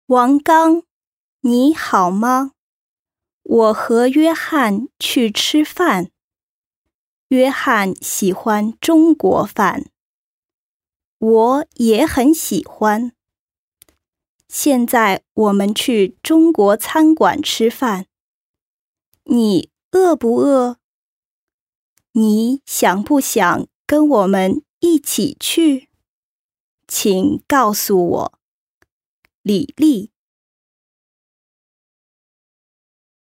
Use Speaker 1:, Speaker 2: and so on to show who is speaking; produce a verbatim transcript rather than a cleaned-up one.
Speaker 1: 王刚，你好吗？我和约翰去吃饭。约翰喜欢中国饭，我也很喜欢。现在我们去中国餐馆吃饭。你饿不饿？你想不想跟我们一起去？请告诉我。李丽。